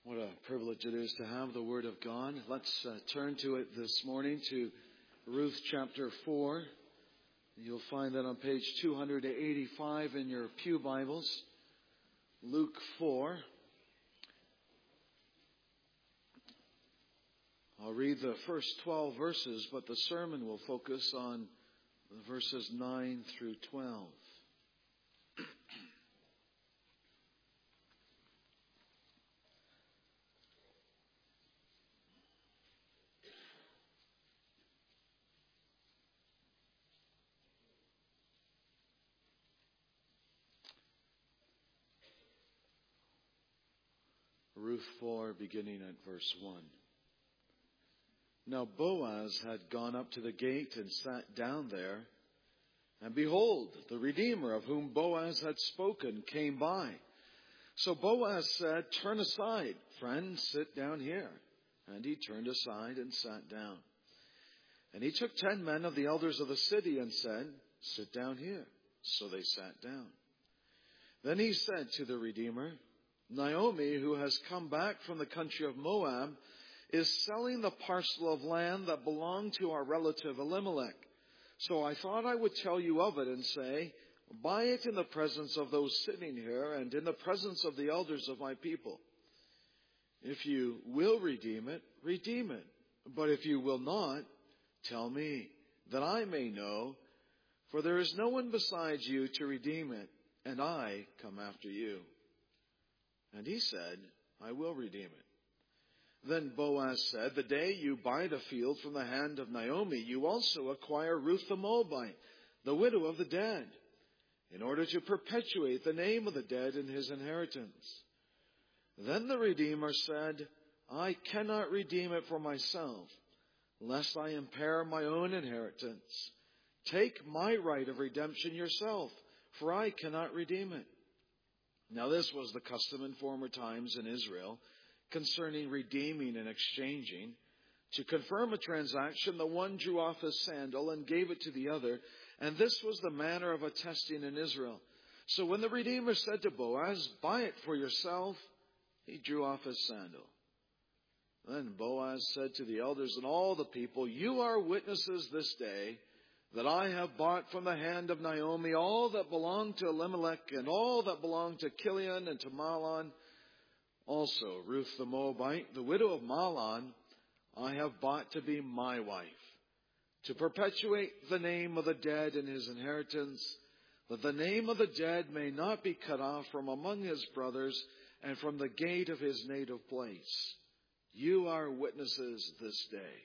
What a privilege it is to have the Word of God. Let's turn to it this morning, to Ruth chapter 4. You'll find that on page 285 in your pew Bibles. Luke 4. I'll read the first 12 verses, but the sermon will focus on verses 9 through 12. Ruth 4, beginning at verse 1. Now Boaz had gone up to the gate and sat down there. And behold, the Redeemer of whom Boaz had spoken came by. So Boaz said, "Turn aside, friend, sit down here." And he turned aside and sat down. And he took 10 men of the elders of the city and said, "Sit down here." So they sat down. Then he said to the Redeemer, "Naomi, who has come back from the country of Moab, is selling the parcel of land that belonged to our relative Elimelech. So I thought I would tell you of it and say, buy it in the presence of those sitting here and in the presence of the elders of my people. If you will redeem it, redeem it. But if you will not, tell me, that I may know, for there is no one besides you to redeem it, and I come after you." And he said, "I will redeem it." Then Boaz said, "The day you buy the field from the hand of Naomi, you also acquire Ruth the Moabite, the widow of the dead, in order to perpetuate the name of the dead in his inheritance." Then the Redeemer said, "I cannot redeem it for myself, lest I impair my own inheritance. Take my right of redemption yourself, for I cannot redeem it." Now this was the custom in former times in Israel concerning redeeming and exchanging. To confirm a transaction, the one drew off his sandal and gave it to the other, and this was the manner of attesting in Israel. So when the Redeemer said to Boaz, "Buy it for yourself," he drew off his sandal. Then Boaz said to the elders and all the people, "You are witnesses this day that I have bought from the hand of Naomi all that belonged to Elimelech and all that belonged to Chilion and to Mahlon. Also Ruth the Moabite, the widow of Mahlon, I have bought to be my wife, to perpetuate the name of the dead in his inheritance, that the name of the dead may not be cut off from among his brothers and from the gate of his native place. You are witnesses this day."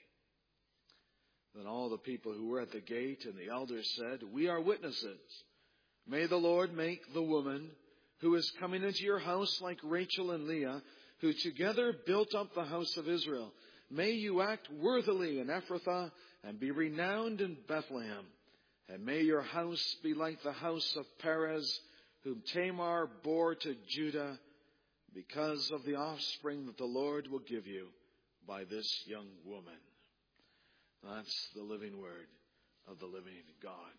Then all the people who were at the gate and the elders said, "We are witnesses. May the Lord make the woman who is coming into your house like Rachel and Leah, who together built up the house of Israel. May you act worthily in Ephrathah and be renowned in Bethlehem. And may your house be like the house of Perez, whom Tamar bore to Judah, because of the offspring that the Lord will give you by this young woman." That's the living word of the living God.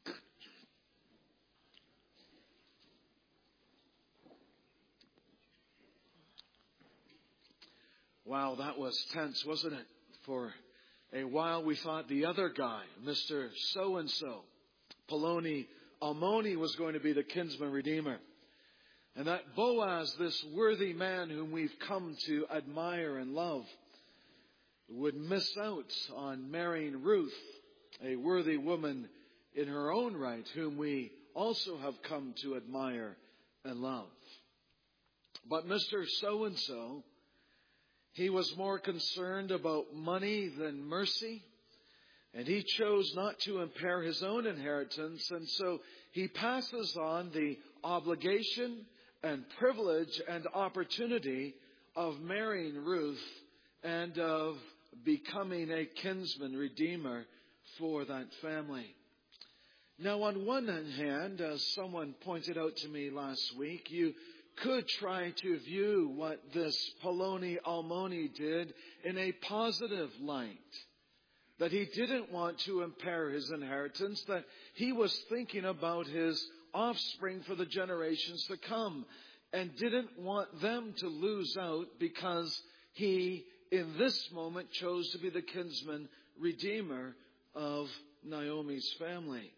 Wow, that was tense, wasn't it? For a while we thought the other guy, Mr. So-and-so, Poloni Almoni, was going to be the kinsman redeemer. And that Boaz, this worthy man whom we've come to admire and love, would miss out on marrying Ruth, a worthy woman in her own right, whom we also have come to admire and love. But Mr. So-and-so, he was more concerned about money than mercy, and he chose not to impair his own inheritance, and so he passes on the obligation and privilege and opportunity of marrying Ruth and of becoming a kinsman redeemer for that family. Now, on one hand, as someone pointed out to me last week, you could try to view what this Poloni Almoni did in a positive light. That he didn't want to impair his inheritance, that he was thinking about his offspring for the generations to come. and didn't want them to lose out because he, in this moment, chose to be the kinsman redeemer of Naomi's family.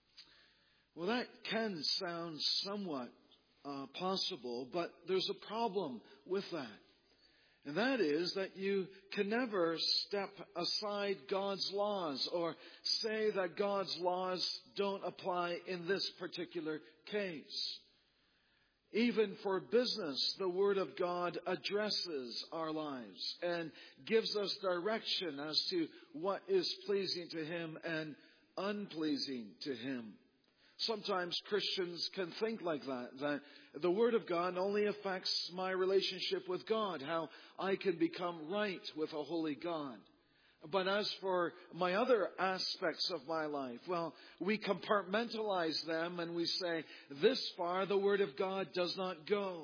Well, that can sound somewhat possible, but there's a problem with that. And that is that you can never step aside God's laws or say that God's laws don't apply in this particular case. Even for business, the Word of God addresses our lives and gives us direction as to what is pleasing to Him and unpleasing to Him. Sometimes Christians can think like that the Word of God only affects my relationship with God, how I can become right with a holy God. But as for my other aspects of my life, well, we compartmentalize them and we say, this far the Word of God does not go.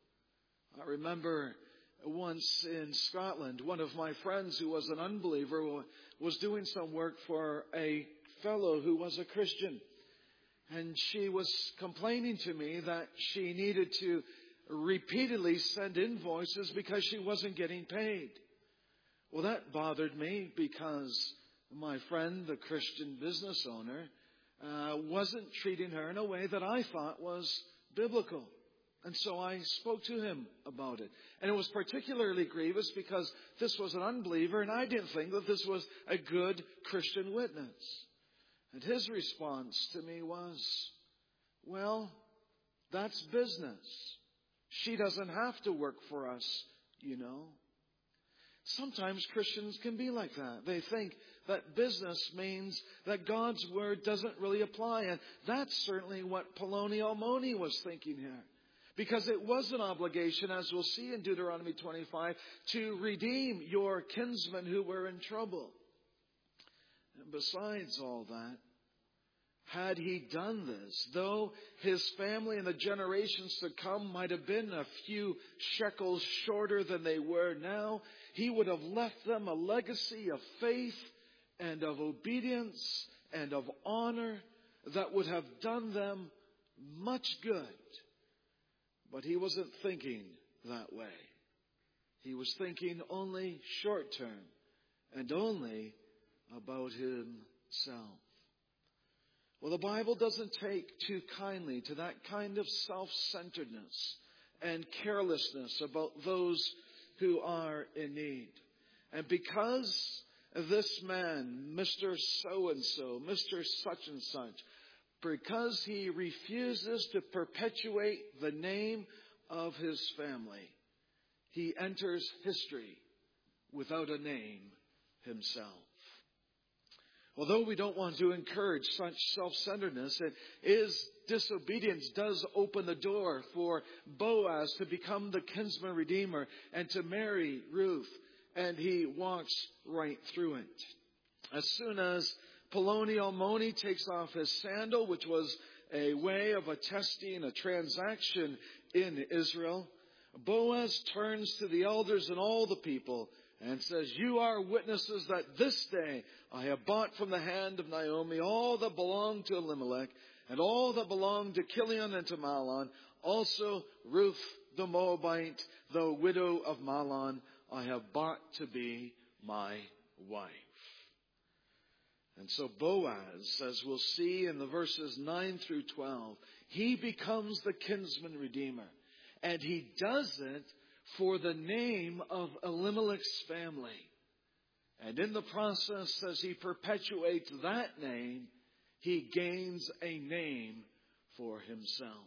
I remember once in Scotland, one of my friends who was an unbeliever was doing some work for a fellow who was a Christian. And she was complaining to me that she needed to repeatedly send invoices because she wasn't getting paid. Well, that bothered me because my friend, the Christian business owner, wasn't treating her in a way that I thought was biblical. And so I spoke to him about it. And it was particularly grievous because this was an unbeliever and I didn't think that this was a good Christian witness. And his response to me was, well, that's business. She doesn't have to work for us, you know. Sometimes Christians can be like that. They think that business means that God's Word doesn't really apply. And that's certainly what Poloni Almoni was thinking here. Because it was an obligation, as we'll see in Deuteronomy 25, to redeem your kinsmen who were in trouble. And besides all that, had he done this, though his family and the generations to come might have been a few shekels shorter than they were now, he would have left them a legacy of faith and of obedience and of honor that would have done them much good. But he wasn't thinking that way. He was thinking only short term and only about himself. Well, the Bible doesn't take too kindly to that kind of self-centeredness and carelessness about those who are in need. And because this man, Mr. So-and-so, Mr. such-and-such, because he refuses to perpetuate the name of his family, he enters history without a name himself. Although we don't want to encourage such self-centeredness, disobedience does open the door for Boaz to become the kinsman redeemer and to marry Ruth. And he walks right through it. As soon as Poloni Almoni takes off his sandal, which was a way of attesting a transaction in Israel, Boaz turns to the elders and all the people and says, you are witnesses that this day I have bought from the hand of Naomi all that belonged to Elimelech and all that belonged to Chilion and to Mahlon, also Ruth the Moabite, the widow of Mahlon, I have bought to be my wife. And so Boaz, as we'll see in the verses 9 through 12, he becomes the kinsman redeemer. And he does it for the name of Elimelech's family. And in the process, as he perpetuates that name, he gains a name for himself.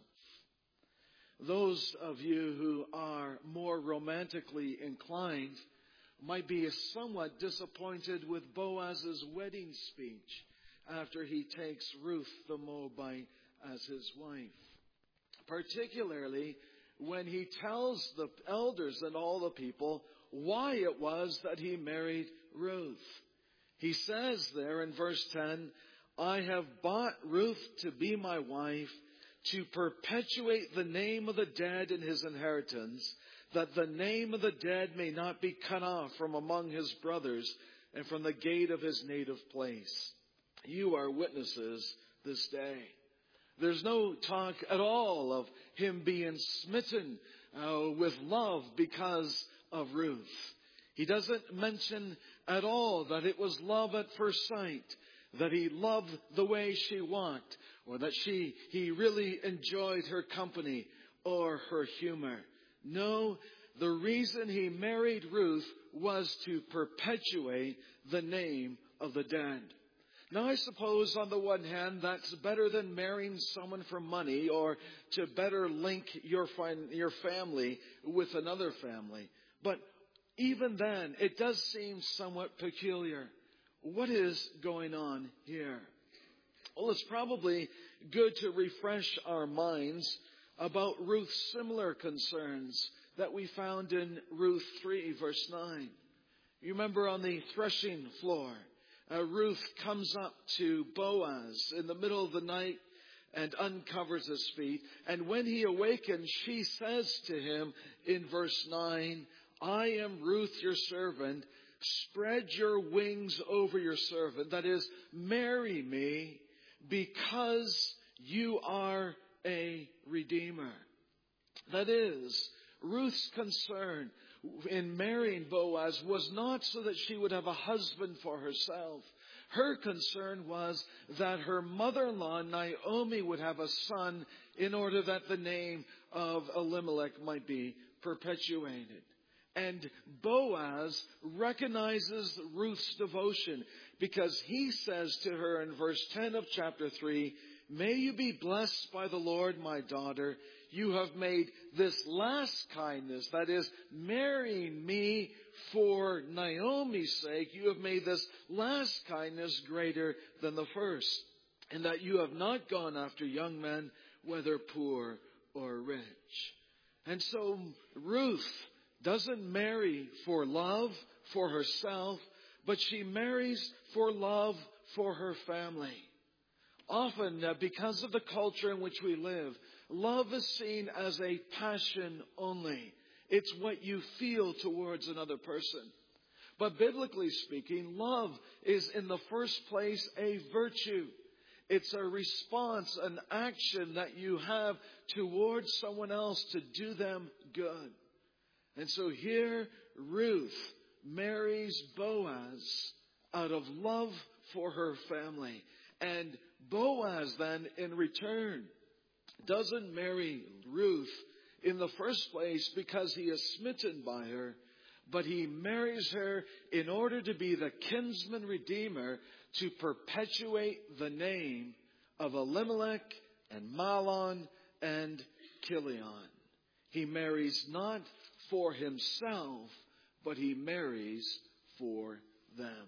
Those of you who are more romantically inclined might be somewhat disappointed with Boaz's wedding speech after he takes Ruth the Moabite as his wife. Particularly when he tells the elders and all the people why it was that he married Ruth. He says there in verse 10, I have bought Ruth to be my wife to perpetuate the name of the dead in his inheritance, that the name of the dead may not be cut off from among his brothers and from the gate of his native place. You are witnesses this day. There's no talk at all of him being smitten with love because of Ruth. He doesn't mention at all that it was love at first sight, that he loved the way she walked, or that he really enjoyed her company or her humor. No, the reason he married Ruth was to perpetuate the name of the dead. Now, I suppose on the one hand, that's better than marrying someone for money or to better link your family with another family. But even then, it does seem somewhat peculiar. What is going on here? Well, it's probably good to refresh our minds about Ruth's similar concerns that we found in Ruth 3, verse 9. You remember on the threshing floor, Ruth comes up to Boaz in the middle of the night and uncovers his feet. And when he awakens, she says to him in verse 9, I am Ruth, your servant. Spread your wings over your servant. That is, marry me because you are a redeemer. That is, Ruth's concern in marrying Boaz was not so that she would have a husband for herself. Her concern was that her mother-in-law, Naomi, would have a son in order that the name of Elimelech might be perpetuated. And Boaz recognizes Ruth's devotion because he says to her in verse 10 of chapter 3, May you be blessed by the Lord, my daughter. You have made this last kindness, that is, marrying me for Naomi's sake, you have made this last kindness greater than the first, and that you have not gone after young men, whether poor or rich. And so Ruth doesn't marry for love for herself, but she marries for love for her family. Often, because of the culture in which we live, love is seen as a passion only. It's what you feel towards another person. But biblically speaking, love is in the first place a virtue. It's a response, an action that you have towards someone else to do them good. And so here, Ruth marries Boaz out of love for her family. And Boaz then, in return, doesn't marry Ruth in the first place because he is smitten by her, but he marries her in order to be the kinsman redeemer to perpetuate the name of Elimelech and Mahlon and Chilion. He marries not for himself, but he marries for them.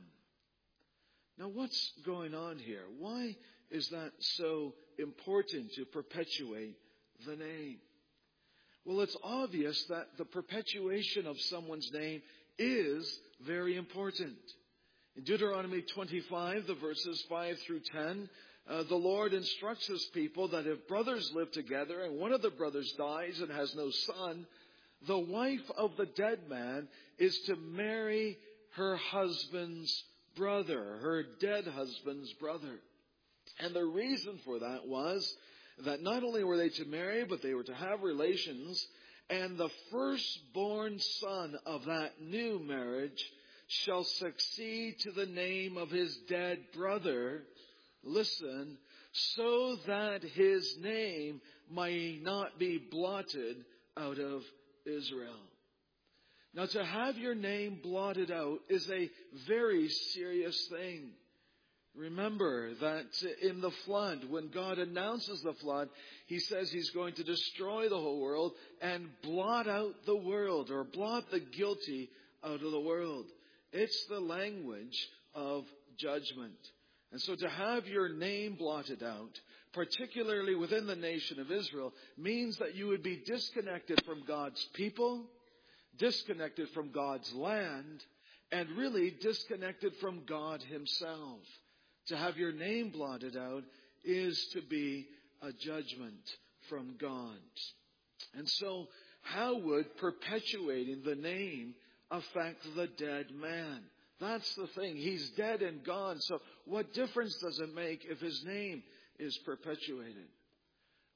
Now, what's going on here? Why is that so important to perpetuate the name? Well, it's obvious that the perpetuation of someone's name is very important. In Deuteronomy 25, the verses 5 through 10, the Lord instructs his people that if brothers live together and one of the brothers dies and has no son, the wife of the dead man is to marry her husband's brother, her dead husband's brother. And the reason for that was that not only were they to marry, but they were to have relations, and the firstborn son of that new marriage shall succeed to the name of his dead brother, listen, so that his name might not be blotted out of Israel. Now, to have your name blotted out is a very serious thing. Remember that in the flood, when God announces the flood, he says he's going to destroy the whole world and blot out the world, or blot the guilty out of the world. It's the language of judgment. And so to have your name blotted out, particularly within the nation of Israel, means that you would be disconnected from God's people, disconnected from God's land, and really disconnected from God himself. To have your name blotted out is to be a judgment from God. And so, how would perpetuating the name affect the dead man? That's the thing. He's dead and gone. So what difference does it make if his name is perpetuated?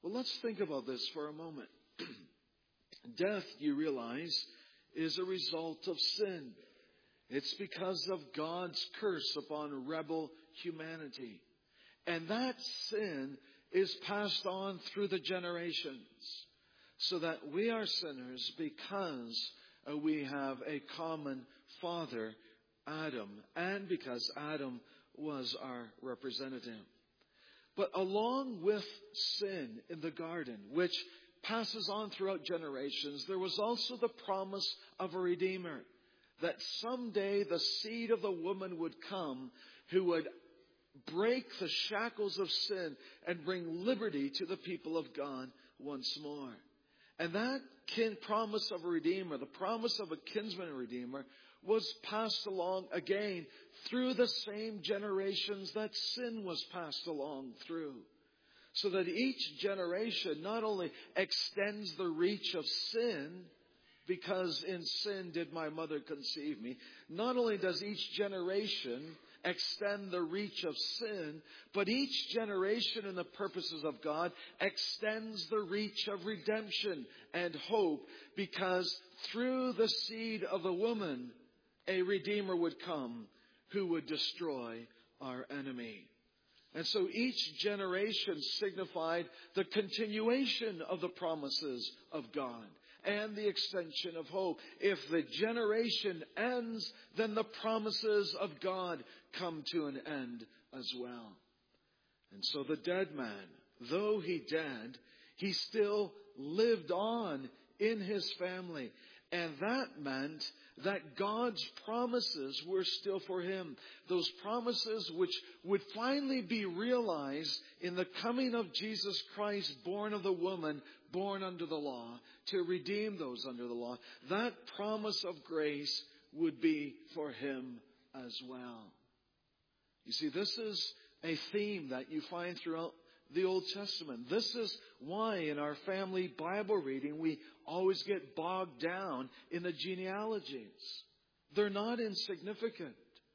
Well, let's think about this for a moment. Death, you realize, is a result of sin. It's because of God's curse upon rebel humanity. And that sin is passed on through the generations, so that we are sinners because we have a common father, Adam, and because Adam was our representative. But along with sin in the garden, which passes on throughout generations, there was also the promise of a Redeemer, that someday the seed of the woman would come who would break the shackles of sin and bring liberty to the people of God once more. And that promise of a Redeemer, the promise of a kinsman Redeemer, was passed along again through the same generations that sin was passed along through. So that each generation not only extends the reach of sin, because in sin did my mother conceive me, not only does each generation extend the reach of sin, but each generation in the purposes of God extends the reach of redemption and hope, because through the seed of the woman, a Redeemer would come who would destroy our enemy. And so each generation signified the continuation of the promises of God and the extension of hope. If the generation ends, then the promises of God come to an end as well. And so the dead man, though he dead, he still lived on in his family. And that meant that God's promises were still for him. Those promises which would finally be realized in the coming of Jesus Christ, born of the woman, born under the law, to redeem those under the law. That promise of grace would be for him as well. You see, this is a theme that you find throughout the Old Testament. This is why in our family Bible reading we always get bogged down in the genealogies. They're not insignificant.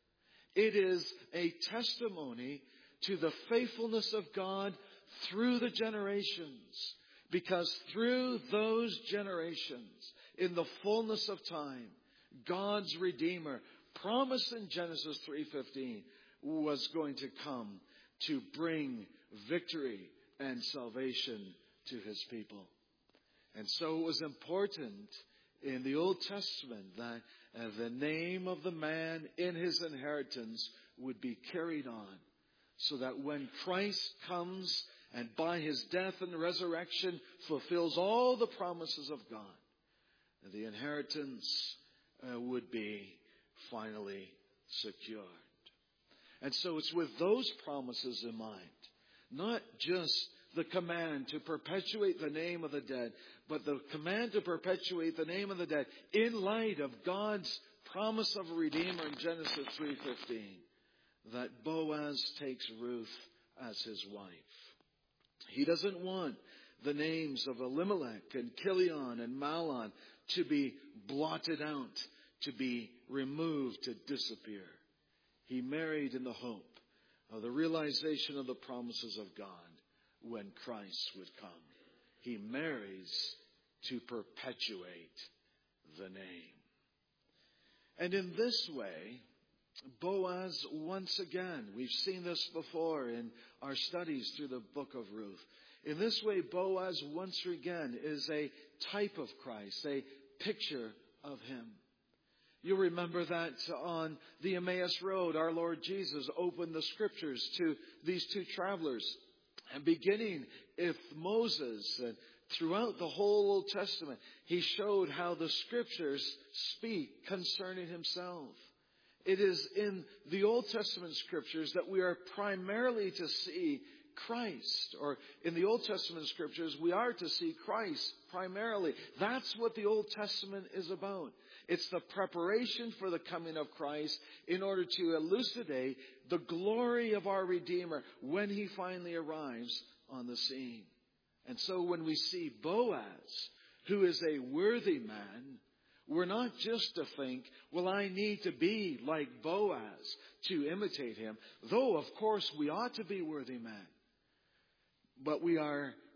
It is a testimony to the faithfulness of God through the generations. Because through those generations, in the fullness of time, God's Redeemer, promised in Genesis 3:15, was going to come to bring victory and salvation to his people. And so it was important in the Old Testament that the name of the man in his inheritance would be carried on, so that when Christ comes and by his death and resurrection fulfills all the promises of God, the inheritance would be finally secured. And so it's with those promises in mind, not just the command to perpetuate the name of the dead, but the command to perpetuate the name of the dead in light of God's promise of a Redeemer in Genesis 3:15, that Boaz takes Ruth as his wife. He doesn't want the names of Elimelech and Chilion and Mahlon to be blotted out, to be removed, to disappear. He married in the hope of the realization of the promises of God when Christ would come. He marries to perpetuate the name. And in this way, Boaz, once again, we've seen this before in our studies through the book of Ruth. In this way, Boaz, once again, is a type of Christ, a picture of him. You'll remember that on the Emmaus Road, our Lord Jesus opened the scriptures to these two travelers. And beginning with Moses and throughout the whole Old Testament, he showed how the scriptures speak concerning himself. It is in the Old Testament scriptures that we are primarily to see Christ. Or in the Old Testament scriptures, we are to see Christ primarily. That's what the Old Testament is about. It's the preparation for the coming of Christ in order to elucidate the glory of our Redeemer when he finally arrives on the scene. And so when we see Boaz, who is a worthy man, we're not just to think, well, I need to be like Boaz to imitate him. Though, of course, we ought to be worthy men. But we are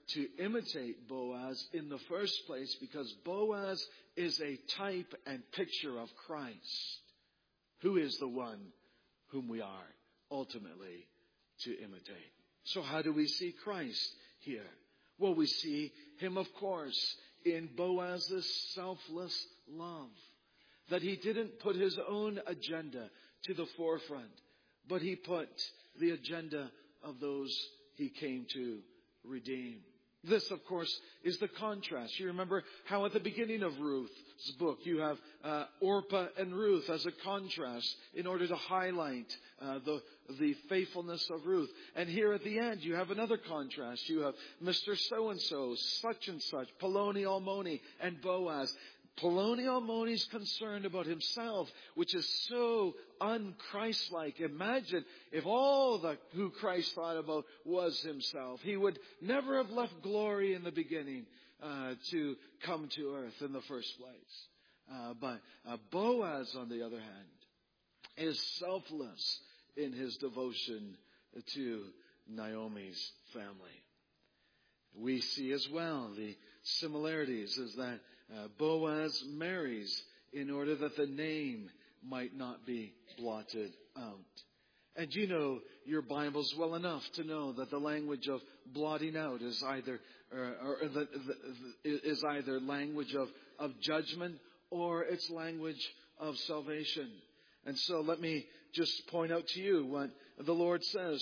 to imitate Boaz in the first place because Boaz is a type and picture of Christ, who is the one whom we are ultimately to imitate. So how do we see Christ here? Well, we see him, of course, in Boaz's selfless love. That he didn't put his own agenda to the forefront, but he put the agenda of those he came to redeem. This, of course, is the contrast. You remember how at the beginning of Ruth's book you have Orpah and Ruth as a contrast in order to highlight the faithfulness of Ruth. And here at the end you have another contrast. You have Mr. So-and-so, such and such, Poloni Almoni, and Boaz. Poloni Almoni's concerned about himself, which is so un-Christ-like. Imagine if all who Christ thought about was himself. He would never have left glory in the beginning to come to earth in the first place. But Boaz, on the other hand, is selfless in his devotion to Naomi's family. We see as well the similarities is that Boaz marries in order that the name might not be blotted out. And you know your Bibles well enough to know that the language of blotting out is either language of judgment or it's language of salvation. And so let me just point out to you what the Lord says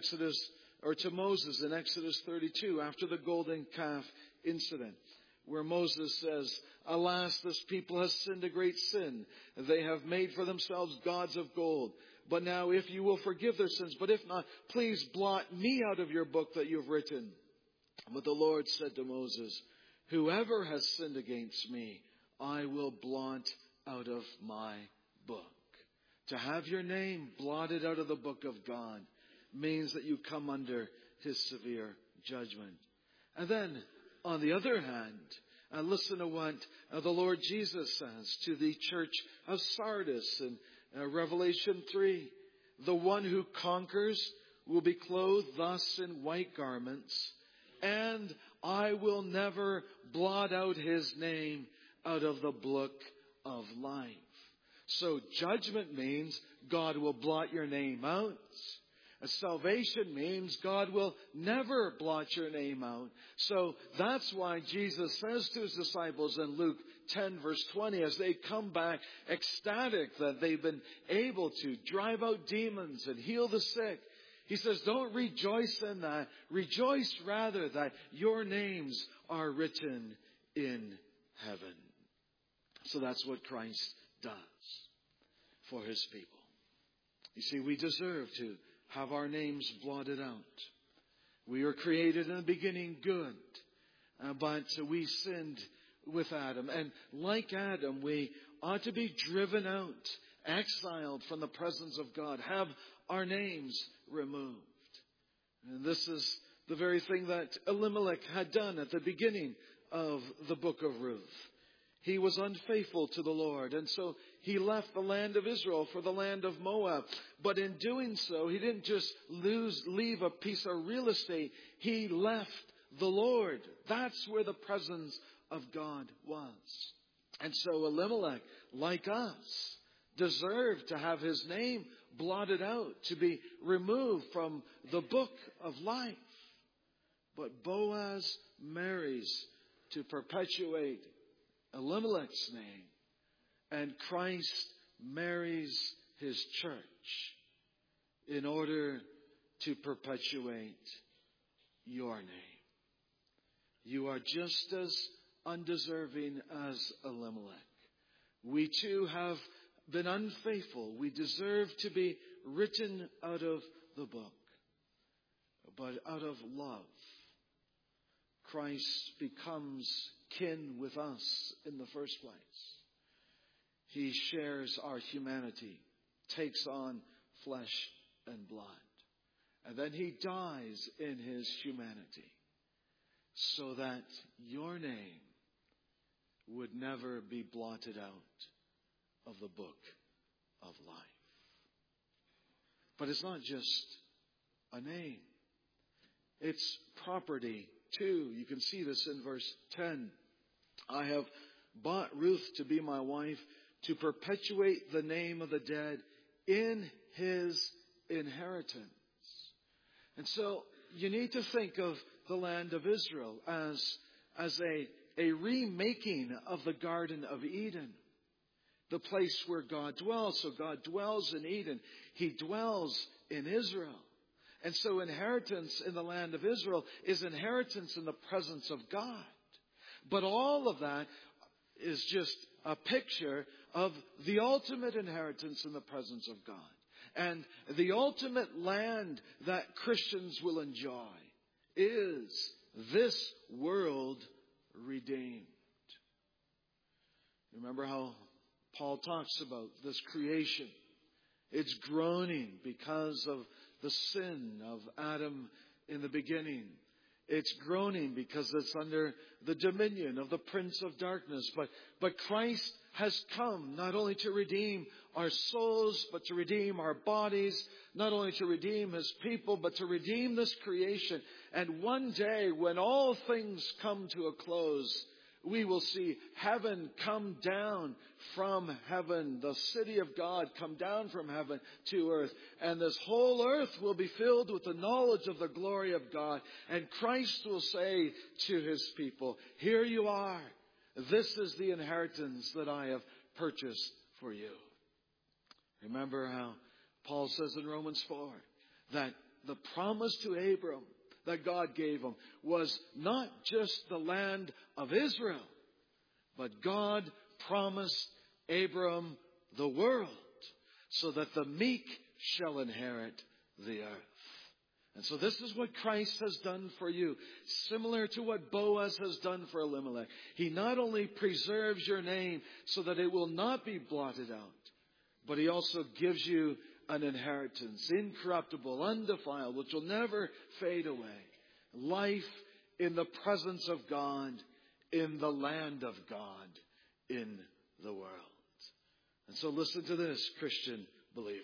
to Moses in Exodus 32 after the golden calf incident, where Moses says, "Alas, this people has sinned a great sin. They have made for themselves gods of gold. But now if you will forgive their sins, but if not, please blot me out of your book that you've written." But the Lord said to Moses, "Whoever has sinned against me, I will blot out of my book." To have your name blotted out of the book of God means that you come under his severe judgment. And then, on the other hand, listen to what the Lord Jesus says to the church of Sardis in Revelation 3. "The one who conquers will be clothed thus in white garments, and I will never blot out his name out of the book of life." So judgment means God will blot your name out. Salvation means God will never blot your name out. So that's why Jesus says to his disciples in Luke 10 verse 20, as they come back ecstatic that they've been able to drive out demons and heal the sick, he says, don't rejoice in that. Rejoice rather that your names are written in heaven. So that's what Christ does for his people. You see, we deserve to have our names blotted out. We were created in the beginning good, but we sinned with Adam. And like Adam, we ought to be driven out, exiled from the presence of God, have our names removed. And this is the very thing that Elimelech had done at the beginning of the book of Ruth. He was unfaithful to the Lord, and so he left the land of Israel for the land of Moab. But in doing so, he didn't just leave a piece of real estate. He left the Lord. That's where the presence of God was. And so Elimelech, like us, deserved to have his name blotted out, to be removed from the book of life. But Boaz marries to perpetuate Elimelech's name, and Christ marries his church in order to perpetuate your name. You are just as undeserving as Elimelech. We too have been unfaithful. We deserve to be written out of the book. But out of love, Christ becomes kin with us in the first place. He shares our humanity, takes on flesh and blood. And then he dies in his humanity so that your name would never be blotted out of the book of life. But it's not just a name. It's property 2, you can see this in verse 10. I have bought Ruth to be my wife to perpetuate the name of the dead in his inheritance. And so you need to think of the land of Israel as a remaking of the Garden of Eden, the place where God dwells. So God dwells in Eden. He dwells in Israel. And so inheritance in the land of Israel is inheritance in the presence of God. But all of that is just a picture of the ultimate inheritance in the presence of God. And the ultimate land that Christians will enjoy is this world redeemed. Remember how Paul talks about this creation? It's groaning because of the sin of Adam in the beginning. It's groaning because it's under the dominion of the prince of darkness. But Christ has come not only to redeem our souls, but to redeem our bodies, not only to redeem his people, but to redeem this creation. And one day, when all things come to a close, we will see heaven come down from heaven, the city of God come down from heaven to earth. And this whole earth will be filled with the knowledge of the glory of God. And Christ will say to his people, here you are. This is the inheritance that I have purchased for you. Remember how Paul says in Romans 4 that the promise to Abram that God gave him was not just the land of Israel, but God promised Abram the world so that the meek shall inherit the earth. And so this is what Christ has done for you, similar to what Boaz has done for Elimelech. He not only preserves your name so that it will not be blotted out, but he also gives you an inheritance, incorruptible, undefiled, which will never fade away. Life in the presence of God, in the land of God, in the world. And so listen to this, Christian believer.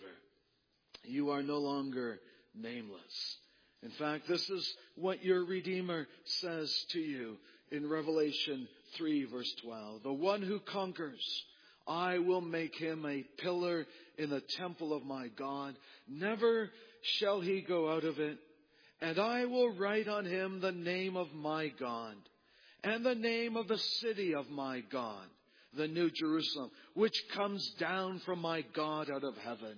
You are no longer nameless. In fact, this is what your Redeemer says to you in Revelation 3, verse 12. The one who conquers, I will make him a pillar in the temple of my God. Never shall he go out of it. And I will write on him the name of my God and the name of the city of my God, the New Jerusalem, which comes down from my God out of heaven,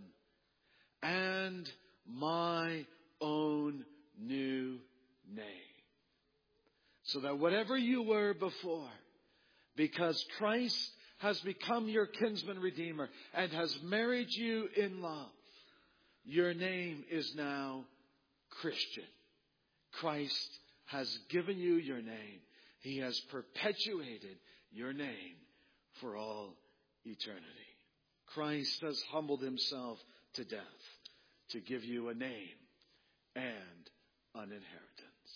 and my own new name. So that whatever you were before, because Christ has become your kinsman redeemer and has married you in love, your name is now Christian. Christ has given you your name. He has perpetuated your name for all eternity. Christ has humbled himself to death to give you a name and an inheritance.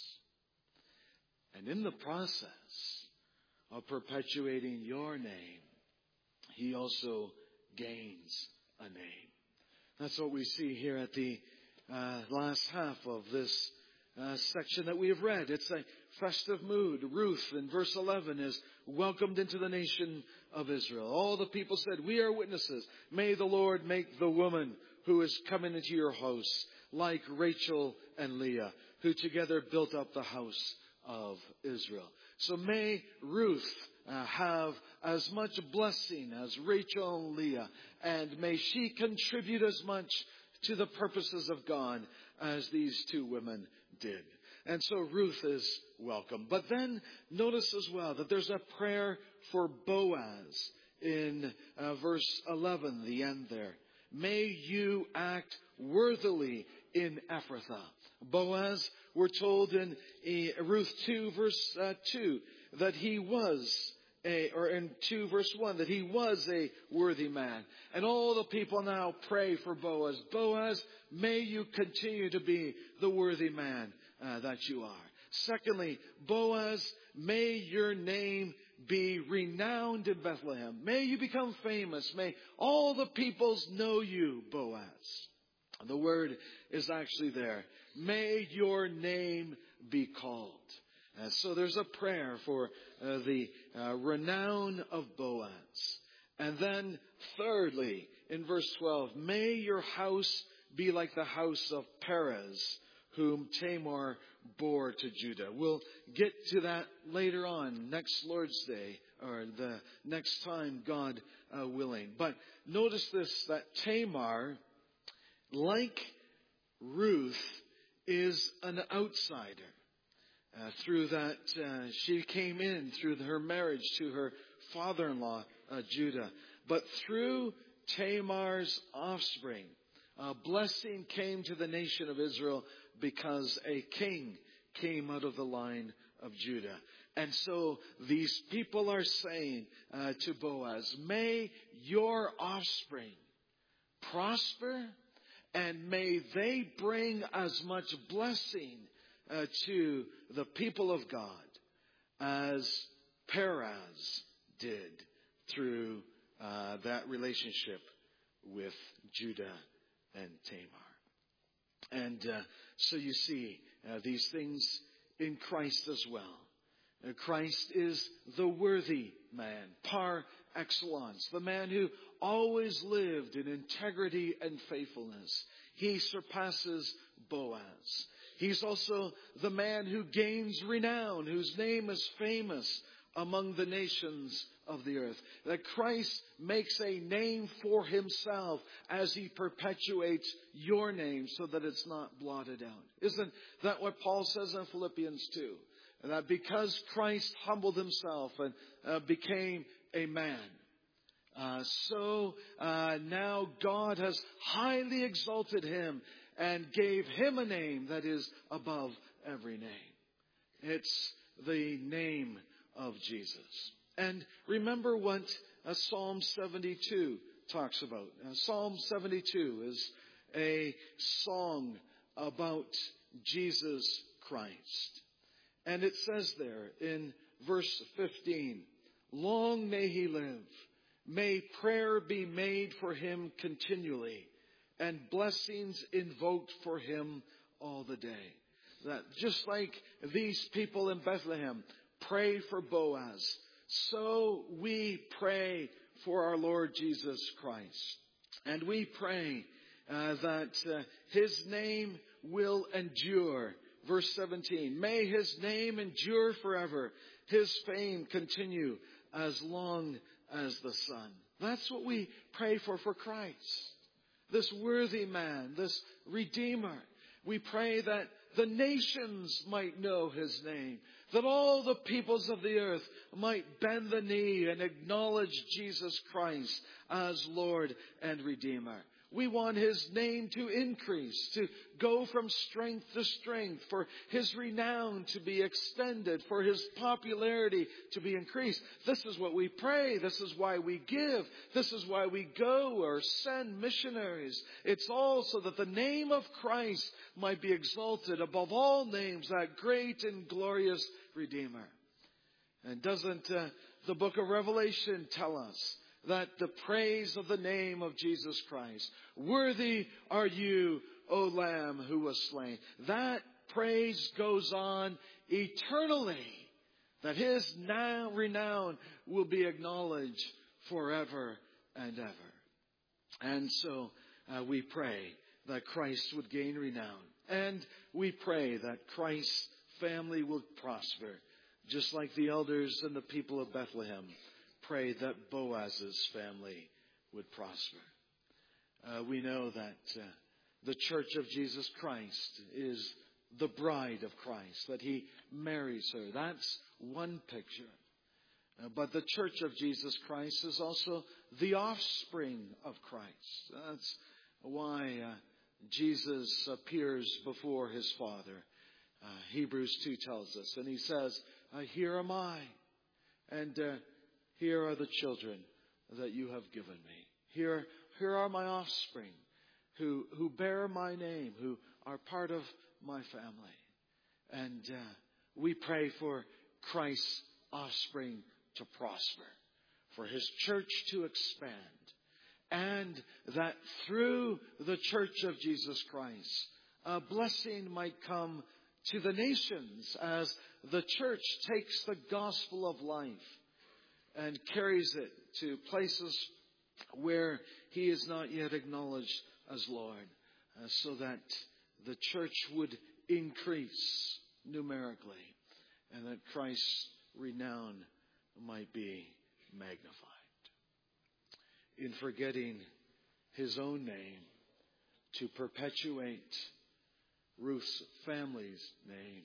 And in the process of perpetuating your name, he also gains a name. That's what we see here at the last half of this section that we have read. It's a festive mood. Ruth in verse 11 is welcomed into the nation of Israel. All the people said, we are witnesses. May the Lord make the woman who is coming into your house like Rachel and Leah, who together built up the house of Israel. So may Ruth have as much blessing as Rachel and Leah, and may she contribute as much to the purposes of God as these two women did. And so Ruth is welcome. But then notice as well that there's a prayer for Boaz in verse 11, the end there. May you act worthily in Ephrathah. Boaz, we're told in Ruth 2 verse 2 that he was in 2 verse 1 that he was a worthy man. And all the people now pray for Boaz. Boaz, may you continue to be the worthy man that you are. Secondly, Boaz, may your name be renowned in Bethlehem. May you become famous. May all the peoples know you, Boaz. And the word is actually there. May your name be called. So there's a prayer for the renown of Boaz. And then thirdly, in verse 12, may your house be like the house of Perez, whom Tamar bore to Judah. We'll get to that later on, next Lord's Day, or the next time, God willing. But notice this, that Tamar, like Ruth, is an outsider. Through that, she came in through her marriage to her father-in-law, Judah. But through Tamar's offspring, blessing came to the nation of Israel because a king came out of the line of Judah. And so these people are saying to Boaz, may your offspring prosper, and may they bring as much blessing to the people of God as Perez did through that relationship with Judah and Tamar. And so you see these things in Christ as well. Christ is the worthy man, par excellence, the man who always lived in integrity and faithfulness. He surpasses Boaz. He's also the man who gains renown, whose name is famous among the nations of the earth. That Christ makes a name for himself as he perpetuates your name so that it's not blotted out. Isn't that what Paul says in Philippians 2? And that because Christ humbled himself and became a man, so now God has highly exalted him and gave him a name that is above every name. It's the name of Jesus. And remember what Psalm 72 talks about. Psalm 72 is a song about Jesus Christ. And it says there in verse 15, long may he live. May prayer be made for him continually, and blessings invoked for him all the day. That just like these people in Bethlehem pray for Boaz, so we pray for our Lord Jesus Christ. And we pray that his name will endure. Verse 17, may his name endure forever. His fame continue as long as the sun. That's what we pray for Christ. This worthy man, this Redeemer. We pray that the nations might know his name. That all the peoples of the earth might bend the knee and acknowledge Jesus Christ as Lord and Redeemer. We want his name to increase, to go from strength to strength, for his renown to be extended, for his popularity to be increased. This is what we pray. This is why we give. This is why we go or send missionaries. It's all so that the name of Christ might be exalted above all names, that great and glorious Redeemer. And doesn't the book of Revelation tell us that the praise of the name of Jesus Christ, worthy are you, O Lamb who was slain. That praise goes on eternally, that his now renown will be acknowledged forever and ever. And so we pray that Christ would gain renown. And we pray that Christ's family will prosper, just like the elders and the people of Bethlehem pray that Boaz's family would prosper. We know that the church of Jesus Christ is the bride of Christ, that he marries her. That's one picture. But the church of Jesus Christ is also the offspring of Christ. That's why Jesus appears before his Father. Hebrews 2 tells us. And he says, here am I, and here are the children that you have given me. Here are my offspring who bear my name, who are part of my family. And we pray for Christ's offspring to prosper, for his church to expand, and that through the church of Jesus Christ, a blessing might come to the nations as the church takes the gospel of life and carries it to places where He is not yet acknowledged as Lord, so that the church would increase numerically and that Christ's renown might be magnified. In forgetting His own name to perpetuate Ruth's family's name,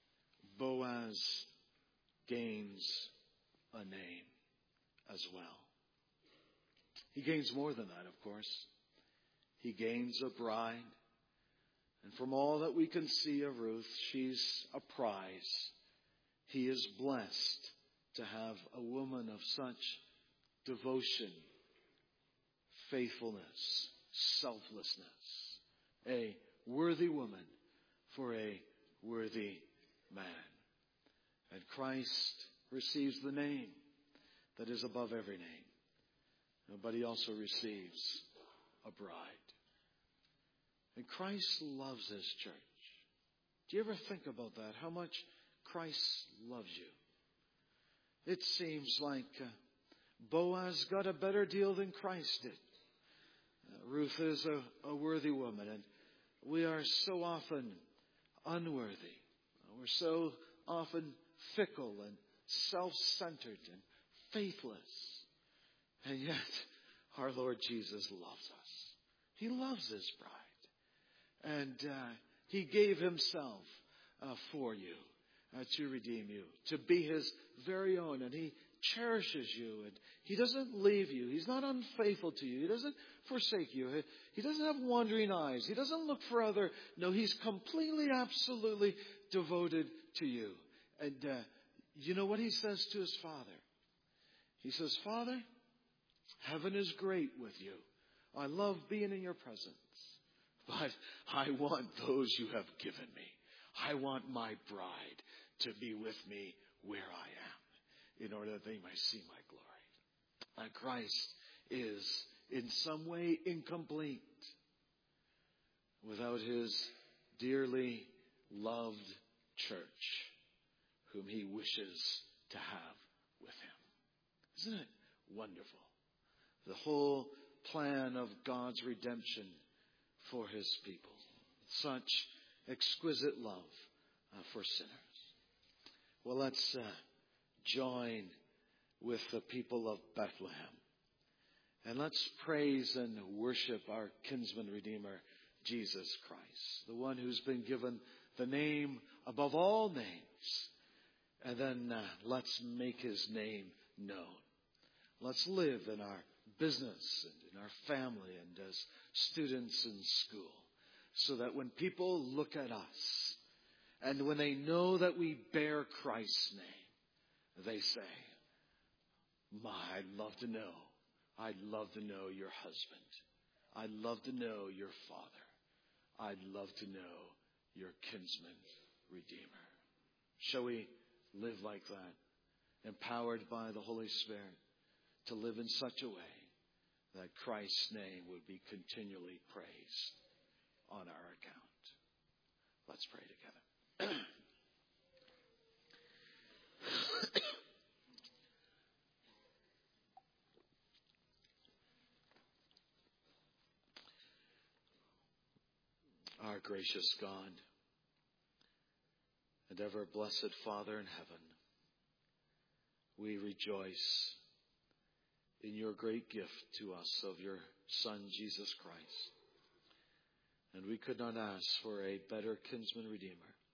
Boaz gains a name as well. He gains more than that, of course. He gains a bride. And from all that we can see of Ruth, she's a prize. He is blessed to have a woman of such devotion, faithfulness, selflessness. A worthy woman for a worthy man. And Christ receives the name that is above every name. But He also receives a bride. And Christ loves His church. Do you ever think about that? How much Christ loves you? It seems like Boaz got a better deal than Christ did. Ruth is a worthy woman, and we are so often unworthy. We're so often fickle and self-centered and faithless. And yet, our Lord Jesus loves us. He loves His bride. And He gave Himself for you, to redeem you, to be His very own. And He cherishes you. And He doesn't leave you. He's not unfaithful to you. He doesn't forsake you. He doesn't have wandering eyes. He doesn't look for other. No, He's completely, absolutely devoted to you. And you know what He says to His Father? He says, Father, heaven is great with you. I love being in your presence. But I want those you have given me. I want my bride to be with me where I am, in order that they might see my glory. And Christ is in some way incomplete without His dearly loved church, whom He wishes to have with Him. Isn't it wonderful? The whole plan of God's redemption for His people. Such exquisite love for sinners. Well, let's join with the people of Bethlehem. And let's praise and worship our kinsman redeemer, Jesus Christ, the one who's been given the name above all names. And then let's make His name known. Let's live in our business and in our family and as students in school, so that when people look at us and when they know that we bear Christ's name, they say, I'd love to know. I'd love to know your husband. I'd love to know your father. I'd love to know your kinsman redeemer. Shall we live like that, empowered by the Holy Spirit to live in such a way that Christ's name would be continually praised on our account? Let's pray together. Our gracious God and ever blessed Father in heaven, we rejoice in your great gift to us of your Son, Jesus Christ. And we could not ask for a better kinsman redeemer,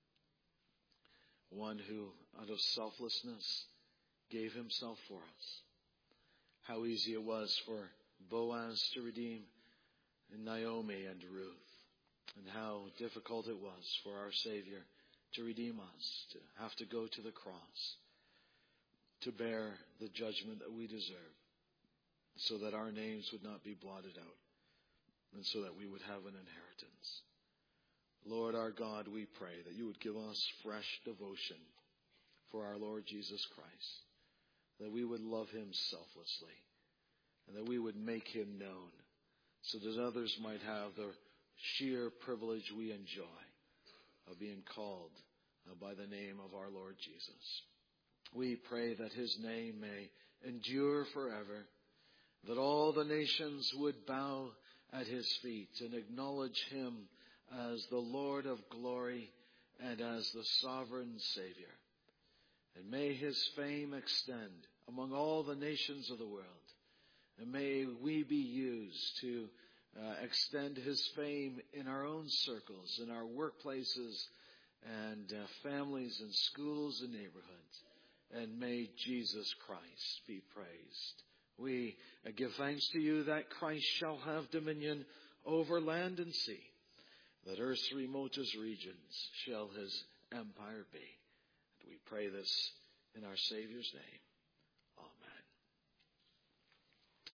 one who out of selflessness gave himself for us. How easy it was for Boaz to redeem Naomi and Ruth, and how difficult it was for our Savior to redeem us, to have to go to the cross, to bear the judgment that we deserve, so that our names would not be blotted out, and so that we would have an inheritance. Lord our God, we pray that you would give us fresh devotion for our Lord Jesus Christ, that we would love him selflessly, and that we would make him known, so that others might have the sheer privilege we enjoy of being called by the name of our Lord Jesus. We pray that his name may endure forever, that all the nations would bow at his feet and acknowledge him as the Lord of glory and as the sovereign Savior. And may his fame extend among all the nations of the world. And may we be used to extend his fame in our own circles, in our workplaces and families and schools and neighborhoods. And may Jesus Christ be praised. We give thanks to you that Christ shall have dominion over land and sea, that earth's remotest regions shall his empire be. And we pray this in our Savior's name.